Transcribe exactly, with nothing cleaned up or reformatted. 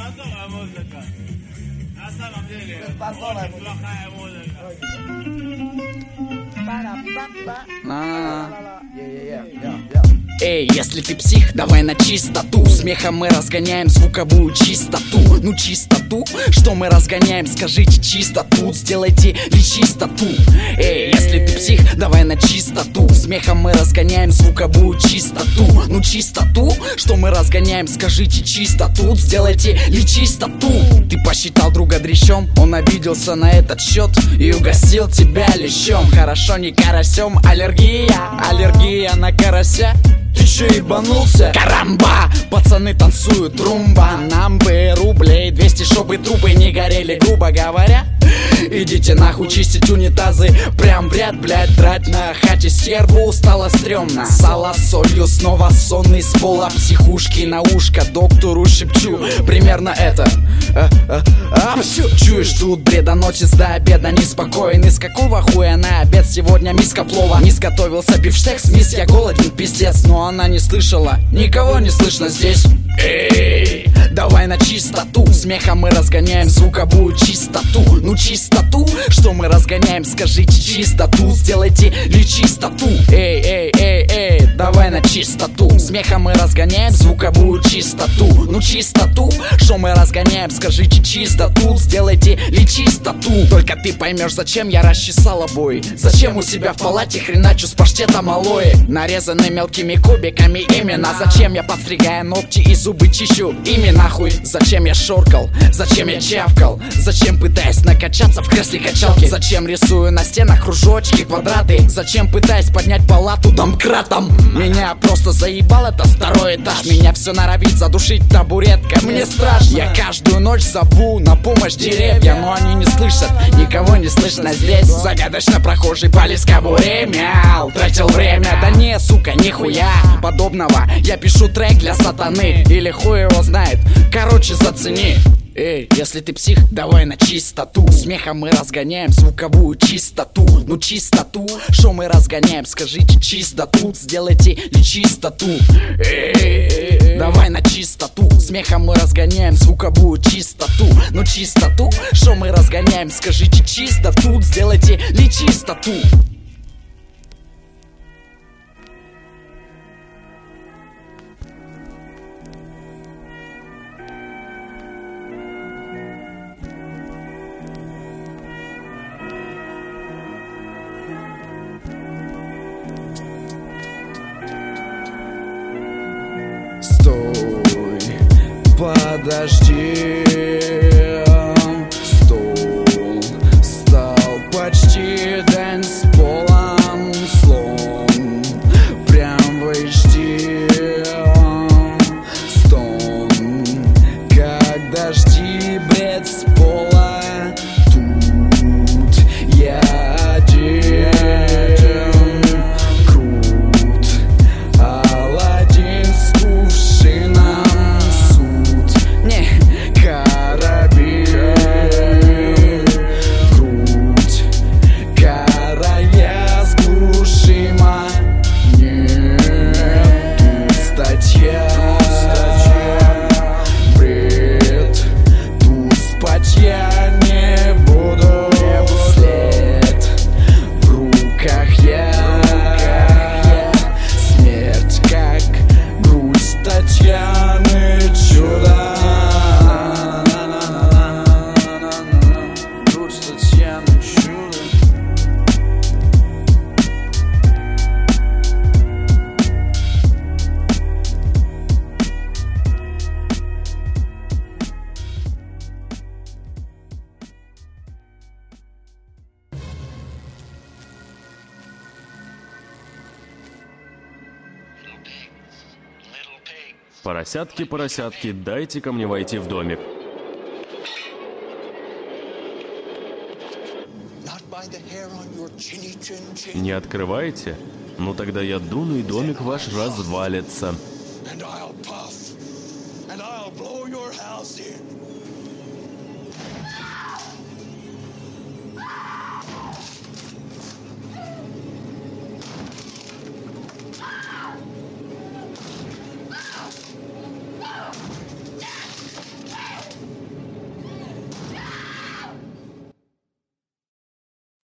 Беспонтовая музыка. На самом деле, очень плохая музыка. Эй, если ты псих, давай на чистоту. Смехом мы разгоняем звуковую чистоту. Ну чистоту, что мы разгоняем, скажите чистоту. Сделайте ли чистоту. Эй, если ты псих, давай на чистоту. Смехом мы разгоняем звуковую чистоту. Ну чистоту, что мы разгоняем, скажите чистоту. Сделайте ли чистоту. Ты посчитал друга дрищом, он обиделся на этот счет и угостил тебя лещом. Хорошо, не карасем, аллергия, аллергия на карася. Ты че ебанулся? Карамба! Пацаны танцуют румба. Нам бы рублей двести, чтобы трубы не горели, грубо говоря. Идите нахуй чистить унитазы. Прям в ряд, блядь, драть на хате стерву стало стрёмно. Сало с солью, снова сонный с пола психушки на ушко доктору шепчу. Примерно это. А, а, а, все, чуешь, тут бредоносец до обеда неспокоен. Из какого хуя на обед сегодня миска плова? Не сготовился бифштекс, мисс, я голоден, пиздец. Но она не слышала, никого не слышно здесь. Эй, давай на чистоту. Смехом мы разгоняем звуковую чистоту. Ну чистоту, что мы разгоняем, скажите чистоту. Сделайте ли чистоту. Эй, эй, эй, эй, давай на чистоту. Смехом мы разгоняем звуковую чистоту. Ну чистоту, что мы разгоняем, скажите чистоту. Сделайте ли чистоту. Только ты поймешь, зачем я расчесал обои. Зачем у себя в палате хреначу с паштетом алоэ. Нарезаны мелкими кубиками именно. Зачем я подстригаю ногти и зубы чищу ими нахуй. Зачем я шоркал, зачем я чавкал. Зачем пытаюсь накачаться в кресле качалки. Зачем рисую на стенах кружочки, квадраты. Зачем пытаюсь поднять палату домкратом. Меня просто заебал это второй этаж. Меня все норовит задушить табуретка. Мне страшно. Я каждую ночь зову на помощь деревья, но они не слышат, никого не слышно здесь. Загадочно прохожий по лискобуре мял, тратил время. Да не, сука, нихуя подобного. Я пишу трек для сатаны. Или хуй его знает, короче зацени. Эй, если ты псих, давай на чистоту. Смехом мы разгоняем звуковую чистоту. Ну чистоту, что мы разгоняем, скажите чистоту. Сделайте ли чистоту. Эй, давай на чистоту. Смехом мы разгоняем звуковую чистоту. Ну чистоту, что мы разгоняем, скажите чистоту. Сделайте ли чистоту. Стой, подожди. Стол стал почти дэнс-полом. Слон прям в эйч ди. Стон, как дожди, бред с пола. Тут я один. Крут, Аладдин с кувшином. Суд, не карабин. В грудь карая сглушима. Нет, тут статья. Бред, тут спать я не буду. След в руках я. Смерть как грусть Татьяны чудо. Грусть Татьяны чудо. Поросятки, поросятки, дайте-ка мне войти в домик. Не открываете? Ну тогда я дуну, и домик ваш развалится.